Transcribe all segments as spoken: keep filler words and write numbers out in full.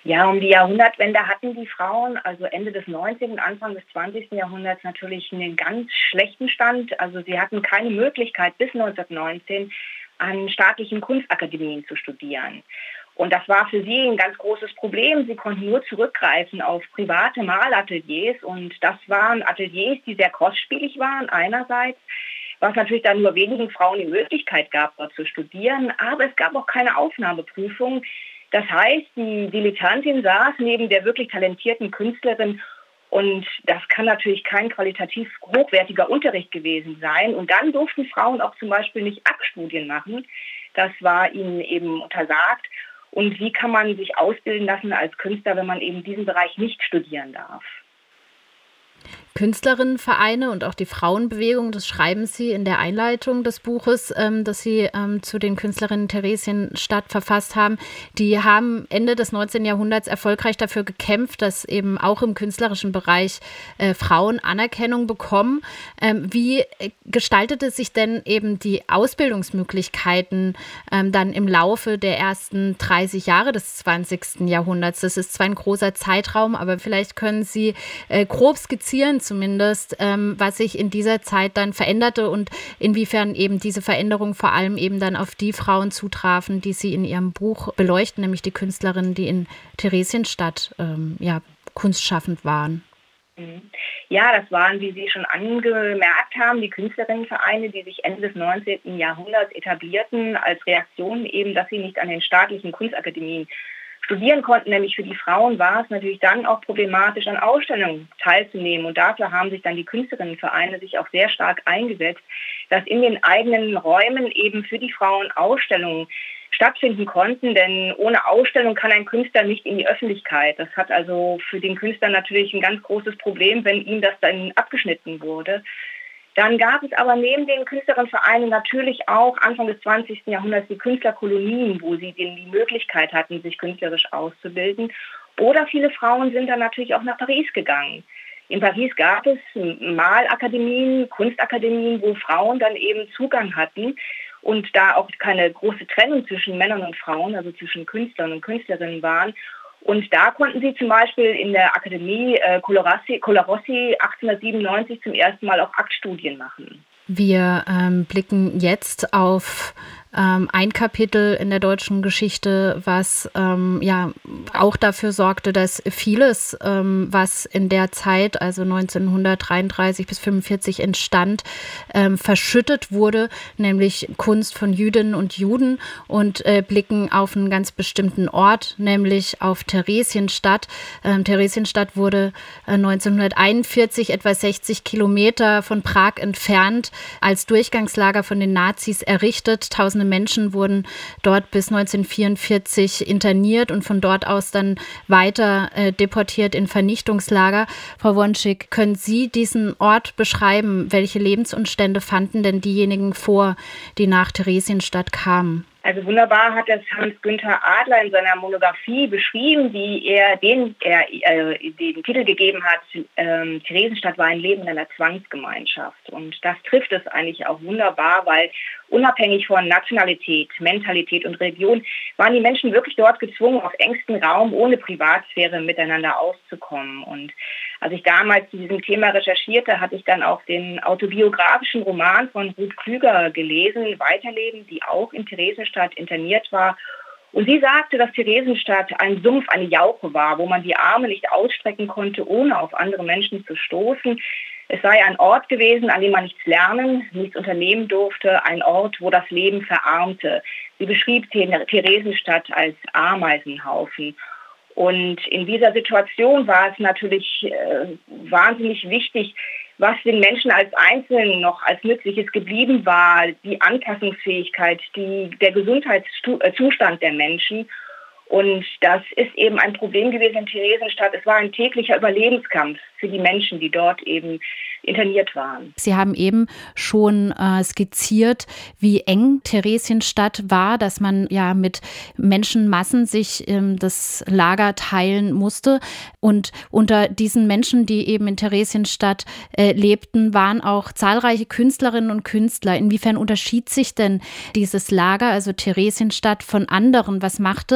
Ja, um die Jahrhundertwende hatten die Frauen, also Ende des neunzehnten, Anfang des zwanzigsten Jahrhunderts natürlich einen ganz schlechten Stand. Also sie hatten keine Möglichkeit bis neunzehnhundertneunzehn an staatlichen Kunstakademien zu studieren. Und das war für sie ein ganz großes Problem. Sie konnten nur zurückgreifen auf private Malateliers und das waren Ateliers, die sehr kostspielig waren einerseits, was natürlich dann nur wenigen Frauen die Möglichkeit gab, dort zu studieren. Aber es gab auch keine Aufnahmeprüfung. Das heißt, die Dilettantin saß neben der wirklich talentierten Künstlerin und das kann natürlich kein qualitativ hochwertiger Unterricht gewesen sein. Und dann durften Frauen auch zum Beispiel nicht Aktstudien machen. Das war ihnen eben untersagt. Und wie kann man sich ausbilden lassen als Künstler, wenn man eben diesen Bereich nicht studieren darf? Künstlerinnenvereine und auch die Frauenbewegung, das schreiben Sie in der Einleitung des Buches, ähm, das Sie ähm, zu den Künstlerinnen Theresienstadt verfasst haben, die haben Ende des neunzehnten Jahrhunderts erfolgreich dafür gekämpft, dass eben auch im künstlerischen Bereich äh, Frauen Anerkennung bekommen. Ähm, wie gestaltete sich denn eben die Ausbildungsmöglichkeiten ähm, dann im Laufe der ersten dreißig Jahre des zwanzigsten Jahrhunderts? Das ist zwar ein großer Zeitraum, aber vielleicht können Sie äh, grob skizzieren, zumindest, ähm, was sich in dieser Zeit dann veränderte und inwiefern eben diese Veränderungen vor allem eben dann auf die Frauen zutrafen, die Sie in Ihrem Buch beleuchten, nämlich die Künstlerinnen, die in Theresienstadt ähm, ja, kunstschaffend waren. Ja, das waren, wie Sie schon angemerkt haben, die Künstlerinnenvereine, die sich Ende des neunzehnten Jahrhunderts etablierten, als Reaktion eben, dass sie nicht an den staatlichen Kunstakademien studieren konnten. Nämlich für die Frauen war es natürlich dann auch problematisch, an Ausstellungen teilzunehmen. Und dafür haben sich dann die Künstlerinnenvereine sich auch sehr stark eingesetzt, dass in den eigenen Räumen eben für die Frauen Ausstellungen stattfinden konnten. Denn ohne Ausstellung kann ein Künstler nicht in die Öffentlichkeit. Das hat also für den Künstler natürlich ein ganz großes Problem, wenn ihm das dann abgeschnitten wurde. Dann gab es aber neben den Künstlerinnenvereinen natürlich auch Anfang des zwanzigsten Jahrhunderts die Künstlerkolonien, wo sie die Möglichkeit hatten, sich künstlerisch auszubilden. Oder viele Frauen sind dann natürlich auch nach Paris gegangen. In Paris gab es Malakademien, Kunstakademien, wo Frauen dann eben Zugang hatten und da auch keine große Trennung zwischen Männern und Frauen, also zwischen Künstlern und Künstlerinnen waren. Und da konnten sie zum Beispiel in der Akademie äh, Colarossi, Colarossi achtzehnhundertsiebenundneunzig zum ersten Mal auch Aktstudien machen. Wir ähm, blicken jetzt auf ähm, ein Kapitel in der deutschen Geschichte, was ähm, ja auch dafür sorgte, dass vieles, ähm, was in der Zeit, also neunzehnhundertdreiunddreißig bis fünfundvierzig entstand, ähm, verschüttet wurde, nämlich Kunst von Jüdinnen und Juden, und äh, blicken auf einen ganz bestimmten Ort, nämlich auf Theresienstadt. Ähm, Theresienstadt wurde äh, neunzehnhunderteinundvierzig, etwa sechzig Kilometer von Prag entfernt, als Durchgangslager von den Nazis errichtet. Tausende Menschen wurden dort bis neunzehnhundertvierundvierzig interniert und von dort aus dann weiter äh, deportiert in Vernichtungslager. Frau Wonschig, können Sie diesen Ort beschreiben? Welche Lebensumstände fanden denn diejenigen vor, die nach Theresienstadt kamen? Also wunderbar hat das Hans-Günther Adler in seiner Monographie beschrieben, wie er den, er, äh, den Titel gegeben hat, ähm, Theresienstadt war ein Leben in einer Zwangsgemeinschaft. Und das trifft es eigentlich auch wunderbar, weil unabhängig von Nationalität, Mentalität und Religion waren die Menschen wirklich dort gezwungen, auf engstem Raum ohne Privatsphäre miteinander auszukommen. Und als ich damals zu diesem Thema recherchierte, hatte ich dann auch den autobiografischen Roman von Ruth Klüger gelesen, Weiterleben, die auch in Theresienstadt interniert war. Und sie sagte, dass Theresienstadt ein Sumpf, eine Jauche war, wo man die Arme nicht ausstrecken konnte, ohne auf andere Menschen zu stoßen. Es sei ein Ort gewesen, an dem man nichts lernen, nichts unternehmen durfte, ein Ort, wo das Leben verarmte. Sie beschrieb Theresienstadt als Ameisenhaufen. Und in dieser Situation war es natürlich äh, wahnsinnig wichtig, was den Menschen als Einzelnen noch als Nützliches geblieben war, die Anpassungsfähigkeit, die, der Gesundheitszustand der Menschen. Und das ist eben ein Problem gewesen in Theresienstadt. Es war ein täglicher Überlebenskampf für die Menschen, die dort eben interniert waren. Sie haben eben schon äh, skizziert, wie eng Theresienstadt war, dass man ja mit Menschenmassen sich ähm, das Lager teilen musste. Und unter diesen Menschen, die eben in Theresienstadt äh, lebten, waren auch zahlreiche Künstlerinnen und Künstler. Inwiefern unterschied sich denn dieses Lager, also Theresienstadt, von anderen? Was machte Theresienstadt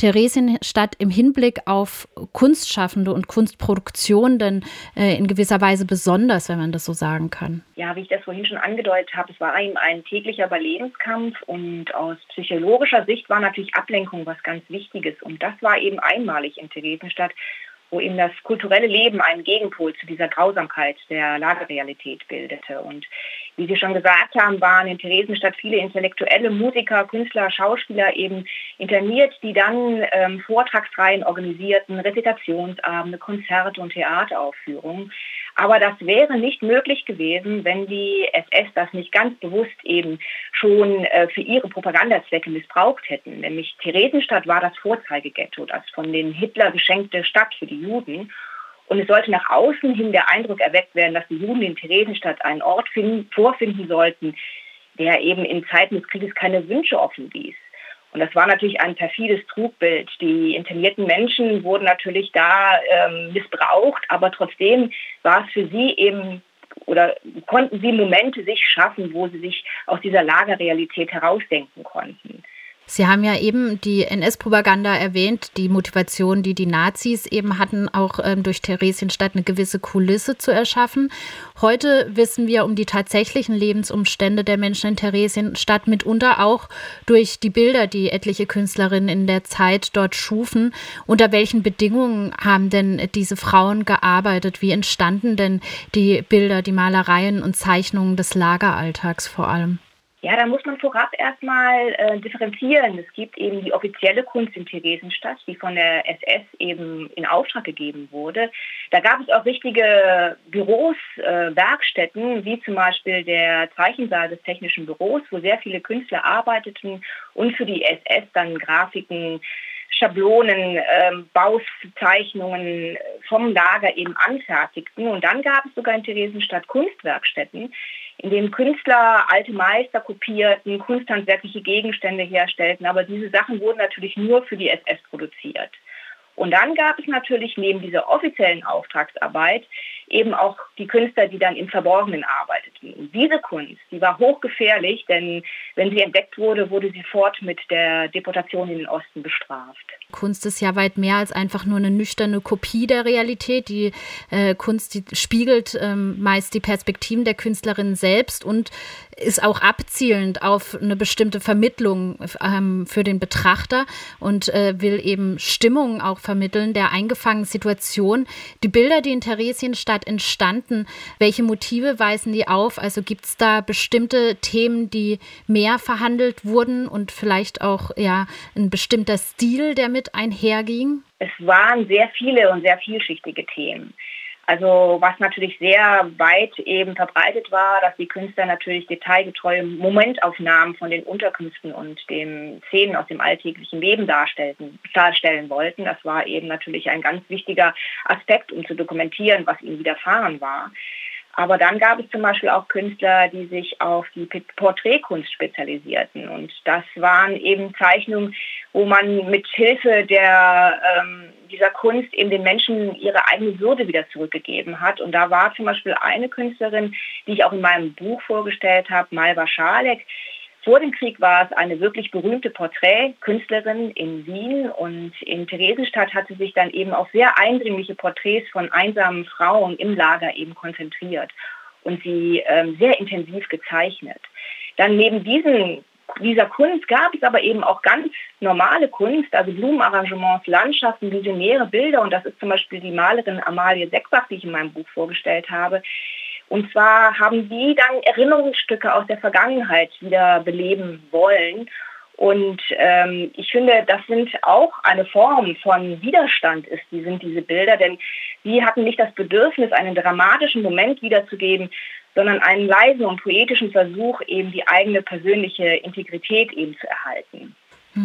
Theresienstadt im Hinblick auf Kunstschaffende und Kunstproduktion denn äh, in gewisser Weise besonders, wenn man das so sagen kann? Ja, wie ich das vorhin schon angedeutet habe, es war ihm ein täglicher Überlebenskampf und aus psychologischer Sicht war natürlich Ablenkung was ganz Wichtiges. Und das war eben einmalig in Theresienstadt, wo eben das kulturelle Leben einen Gegenpol zu dieser Grausamkeit der Lagerrealität bildete. Und wie Sie schon gesagt haben, waren in Theresienstadt viele intellektuelle Musiker, Künstler, Schauspieler eben interniert, die dann ähm, Vortragsreihen organisierten, Rezitationsabende, Konzerte und Theateraufführungen. Aber das wäre nicht möglich gewesen, wenn die S S das nicht ganz bewusst eben schon äh, für ihre Propagandazwecke missbraucht hätten. Nämlich Theresienstadt war das Vorzeigeghetto, das von den Hitler geschenkte Stadt für die Juden. Und es sollte nach außen hin der Eindruck erweckt werden, dass die Juden in Theresienstadt einen Ort finden, vorfinden sollten, der eben in Zeiten des Krieges keine Wünsche offen ließ. Und das war natürlich ein perfides Trugbild. Die internierten Menschen wurden natürlich da ähm, missbraucht, aber trotzdem war es für sie eben, oder konnten sie Momente sich schaffen, wo sie sich aus dieser Lagerrealität herausdenken konnten. Sie haben ja eben die N S-Propaganda erwähnt, die Motivation, die die Nazis eben hatten, auch ähm, durch Theresienstadt eine gewisse Kulisse zu erschaffen. Heute wissen wir um die tatsächlichen Lebensumstände der Menschen in Theresienstadt, mitunter auch durch die Bilder, die etliche Künstlerinnen in der Zeit dort schufen. Unter welchen Bedingungen haben denn diese Frauen gearbeitet? Wie entstanden denn die Bilder, die Malereien und Zeichnungen des Lageralltags vor allem? Ja, da muss man vorab erstmal äh, differenzieren. Es gibt eben die offizielle Kunst in Theresienstadt, die von der S S eben in Auftrag gegeben wurde. Da gab es auch richtige Büros, äh, Werkstätten, wie zum Beispiel der Zeichensaal des Technischen Büros, wo sehr viele Künstler arbeiteten und für die S S dann Grafiken, Schablonen, ähm, Bauzeichnungen vom Lager eben anfertigten. Und dann gab es sogar in Theresienstadt Kunstwerkstätten, in denen Künstler alte Meister kopierten, kunsthandwerkliche Gegenstände herstellten. Aber diese Sachen wurden natürlich nur für die S S produziert. Und dann gab es natürlich neben dieser offiziellen Auftragsarbeit eben auch die Künstler, die dann im Verborgenen arbeiteten. Und diese Kunst, die war hochgefährlich, denn wenn sie entdeckt wurde, wurde sie sofort mit der Deportation in den Osten bestraft. Kunst ist ja weit mehr als einfach nur eine nüchterne Kopie der Realität. Die äh, Kunst, die spiegelt ähm, meist die Perspektiven der Künstlerin selbst und ist auch abzielend auf eine bestimmte Vermittlung ähm, für den Betrachter und äh, will eben Stimmung auch vermitteln, der eingefangenen Situation. Die Bilder, die in Theresienstadt entstanden, welche Motive weisen die auf? Also gibt es da bestimmte Themen, die mehr verhandelt wurden und vielleicht auch ja ein bestimmter Stil, der mit einherging? Es waren sehr viele und sehr vielschichtige Themen. Also was natürlich sehr weit eben verbreitet war, dass die Künstler natürlich detailgetreue Momentaufnahmen von den Unterkünften und den Szenen aus dem alltäglichen Leben darstellten, darstellen wollten. Das war eben natürlich ein ganz wichtiger Aspekt, um zu dokumentieren, was ihnen widerfahren war. Aber dann gab es zum Beispiel auch Künstler, die sich auf die Porträtkunst spezialisierten. Und das waren eben Zeichnungen, wo man mit Hilfe der, ähm, dieser Kunst eben den Menschen ihre eigene Würde wieder zurückgegeben hat. Und da war zum Beispiel eine Künstlerin, die ich auch in meinem Buch vorgestellt habe, Malva Schalek. Vor dem Krieg war es eine wirklich berühmte Porträtkünstlerin in Wien und in Theresienstadt hat sie sich dann eben auf sehr eindringliche Porträts von einsamen Frauen im Lager eben konzentriert und sie ähm, sehr intensiv gezeichnet. Dann neben diesen, dieser Kunst gab es aber eben auch ganz normale Kunst, also Blumenarrangements, Landschaften, visionäre Bilder und das ist zum Beispiel die Malerin Amalie Seckbach, die ich in meinem Buch vorgestellt habe. Und zwar haben die dann Erinnerungsstücke aus der Vergangenheit wieder beleben wollen. Und ähm, ich finde, das sind auch eine Form von Widerstand, ist, die sind diese Bilder, denn sie hatten nicht das Bedürfnis, einen dramatischen Moment wiederzugeben, sondern einen leisen und poetischen Versuch, eben die eigene persönliche Integrität eben zu erhalten.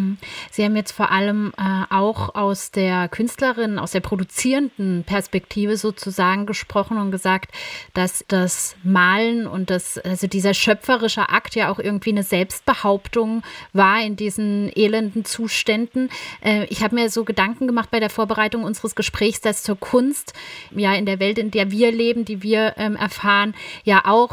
Sie haben jetzt vor allem äh, auch aus der Künstlerin, aus der produzierenden Perspektive sozusagen gesprochen und gesagt, dass das Malen und das, also dieser schöpferische Akt ja auch irgendwie eine Selbstbehauptung war in diesen elenden Zuständen. Äh, ich habe mir so Gedanken gemacht bei der Vorbereitung unseres Gesprächs, dass zur Kunst ja in der Welt, in der wir leben, die wir ähm, erfahren, ja auch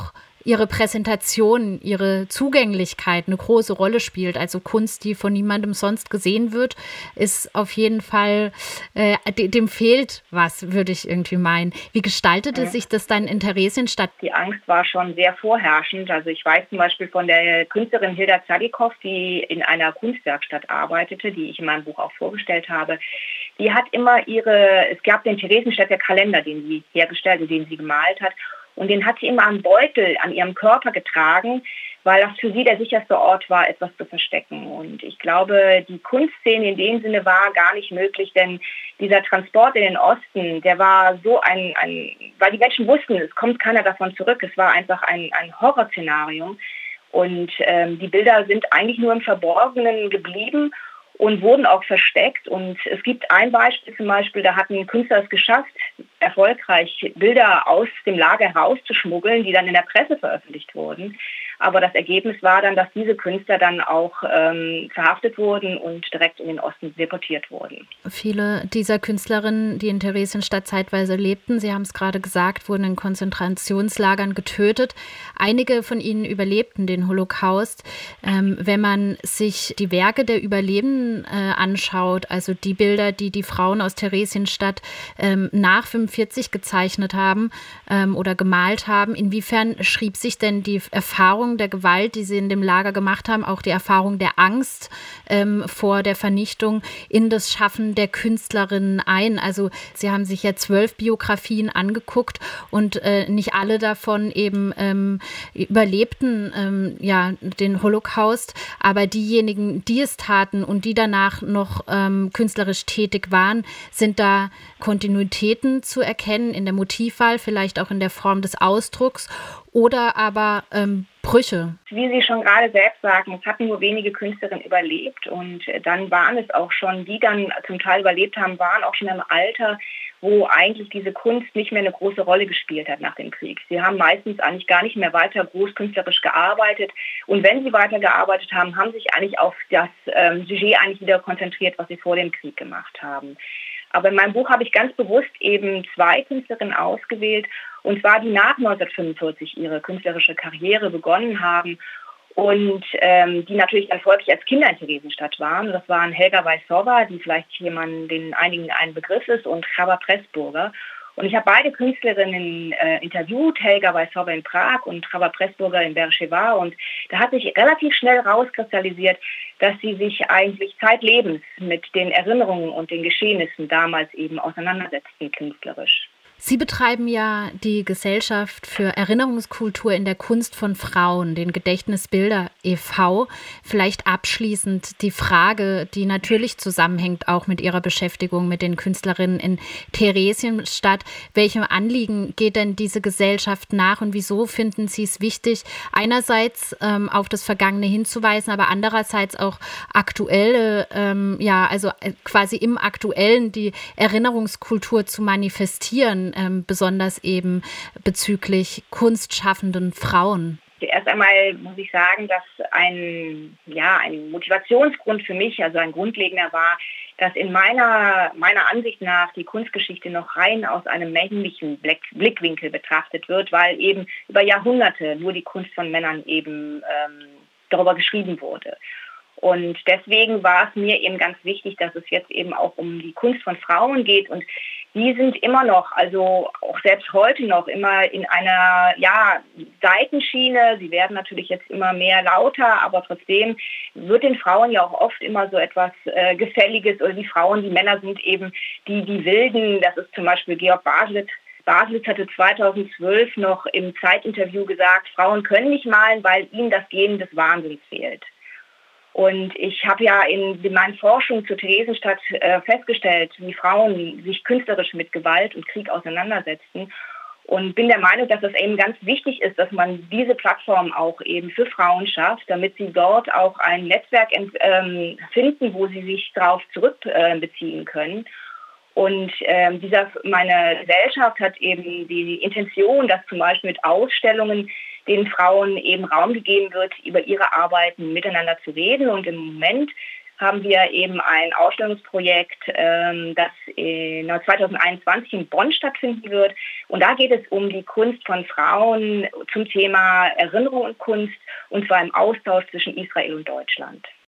ihre Präsentation, ihre Zugänglichkeit eine große Rolle spielt. Also Kunst, die von niemandem sonst gesehen wird, ist auf jeden Fall, äh, dem fehlt was, würde ich irgendwie meinen. Wie gestaltete ja. sich das dann in Theresienstadt? Die Angst war schon sehr vorherrschend. Also ich weiß zum Beispiel von der Künstlerin Hilda Zadikow, die in einer Kunstwerkstatt arbeitete, die ich in meinem Buch auch vorgestellt habe. Die hat immer ihre, es gab den Theresienstädter Kalender, den sie hergestellt und den sie gemalt hat. Und den hat sie immer am Beutel an ihrem Körper getragen, weil das für sie der sicherste Ort war, etwas zu verstecken. Und ich glaube, die Kunstszene in dem Sinne war gar nicht möglich, denn dieser Transport in den Osten, der war so ein, ein weil die Menschen wussten, es kommt keiner davon zurück. Es war einfach ein, ein Horrorszenario. Und ähm, die Bilder sind eigentlich nur im Verborgenen geblieben und wurden auch versteckt. Und es gibt ein Beispiel zum Beispiel, da hatten Künstler es geschafft, erfolgreich Bilder aus dem Lager herauszuschmuggeln, die dann in der Presse veröffentlicht wurden. Aber das Ergebnis war dann, dass diese Künstler dann auch ähm, verhaftet wurden und direkt in den Osten deportiert wurden. Viele dieser Künstlerinnen, die in Theresienstadt zeitweise lebten, Sie haben es gerade gesagt, wurden in Konzentrationslagern getötet. Einige von ihnen überlebten den Holocaust. Ähm, wenn man sich die Werke der Überlebenden äh, anschaut, also die Bilder, die die Frauen aus Theresienstadt ähm, nach fünfundvierzig gezeichnet haben ähm, oder gemalt haben, inwiefern schrieb sich denn die Erfahrung der Gewalt, die sie in dem Lager gemacht haben, auch die Erfahrung der Angst ähm, vor der Vernichtung in das Schaffen der Künstlerinnen ein? Also Sie haben sich ja zwölf Biografien angeguckt und äh, nicht alle davon eben ähm, überlebten ähm, ja, den Holocaust, aber diejenigen, die es taten und die danach noch ähm, künstlerisch tätig waren, sind da Kontinuitäten zu erkennen in der Motivwahl, vielleicht auch in der Form des Ausdrucks oder aber ähm, Brüche? Wie Sie schon gerade selbst sagen, es hatten nur wenige Künstlerinnen überlebt und dann waren es auch schon, die dann zum Teil überlebt haben, waren auch schon im Alter, wo eigentlich diese Kunst nicht mehr eine große Rolle gespielt hat nach dem Krieg. Sie haben meistens eigentlich gar nicht mehr weiter groß künstlerisch gearbeitet und wenn sie weiter gearbeitet haben, haben sich eigentlich auf das ähm, Sujet eigentlich wieder konzentriert, was sie vor dem Krieg gemacht haben. Aber in meinem Buch habe ich ganz bewusst eben zwei Künstlerinnen ausgewählt, und zwar die nach neunzehnhundertfünfundvierzig ihre künstlerische Karriere begonnen haben und ähm, die natürlich erfolgreich als Kinder in Theresienstadt waren. Das waren Helga Weissova, die vielleicht jemandem, den einigen ein Begriff ist, und Chava Pressburger. Und ich habe beide Künstlerinnen äh, interviewt, Helga Weissova in Prag und Chava Pressburger in Beersheva. Und da hat sich relativ schnell rauskristallisiert, dass sie sich eigentlich zeitlebens mit den Erinnerungen und den Geschehnissen damals eben auseinandersetzten künstlerisch. Sie betreiben ja die Gesellschaft für Erinnerungskultur in der Kunst von Frauen, den Gedächtnisbilder e V Vielleicht abschließend die Frage, die natürlich zusammenhängt auch mit Ihrer Beschäftigung mit den Künstlerinnen in Theresienstadt. Welchem Anliegen geht denn diese Gesellschaft nach und wieso finden Sie es wichtig, einerseits ähm, auf das Vergangene hinzuweisen, aber andererseits auch aktuelle, ähm, ja, also quasi im Aktuellen die Erinnerungskultur zu manifestieren? Ähm, besonders eben bezüglich kunstschaffenden Frauen? Erst einmal muss ich sagen, dass ein, ja, ein Motivationsgrund für mich, also ein grundlegender war, dass in meiner, meiner Ansicht nach die Kunstgeschichte noch rein aus einem männlichen Blick, Blickwinkel betrachtet wird, weil eben über Jahrhunderte nur die Kunst von Männern eben ähm, darüber geschrieben wurde. Und deswegen war es mir eben ganz wichtig, dass es jetzt eben auch um die Kunst von Frauen geht. Und die sind immer noch, also auch selbst heute noch, immer in einer ja, Seitenschiene. Sie werden natürlich jetzt immer mehr lauter, aber trotzdem wird den Frauen ja auch oft immer so etwas äh, Gefälliges. Oder die Frauen, die Männer sind eben die, die Wilden. Das ist zum Beispiel Georg Baselitz. Baselitz hatte zweitausendzwölf noch im Zeitinterview gesagt, Frauen können nicht malen, weil ihnen das Gen des Wahnsinns fehlt. Und ich habe ja in meinen Forschungen zur Theresienstadt äh, festgestellt, wie Frauen sich künstlerisch mit Gewalt und Krieg auseinandersetzten. Und bin der Meinung, dass es eben ganz wichtig ist, dass man diese Plattform auch eben für Frauen schafft, damit sie dort auch ein Netzwerk ähm, finden, wo sie sich darauf zurückbeziehen äh, können. Und ähm, dieser, meine Gesellschaft hat eben die Intention, dass zum Beispiel mit Ausstellungen den Frauen eben Raum gegeben wird, über ihre Arbeiten miteinander zu reden. Und im Moment haben wir eben ein Ausstellungsprojekt, ähm, das in zweitausendeinundzwanzig in Bonn stattfinden wird. Und da geht es um die Kunst von Frauen zum Thema Erinnerung und Kunst, und zwar im Austausch zwischen Israel und Deutschland.